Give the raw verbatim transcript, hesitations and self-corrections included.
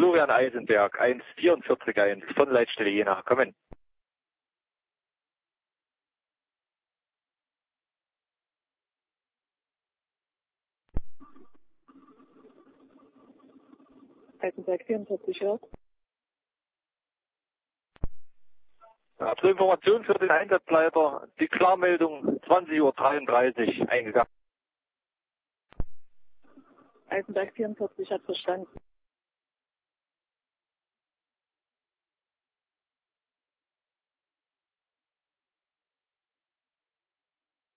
Florian Eisenberg, eins vierundvierzig eins von Leitstelle Jena. Kommen. Eisenberg vierundvierzig, ja. Ja, zur Information für den Einsatzleiter, die Klarmeldung zwanzig Uhr dreiunddreißig eingegangen. Eisenberg vierundvierzig hat verstanden.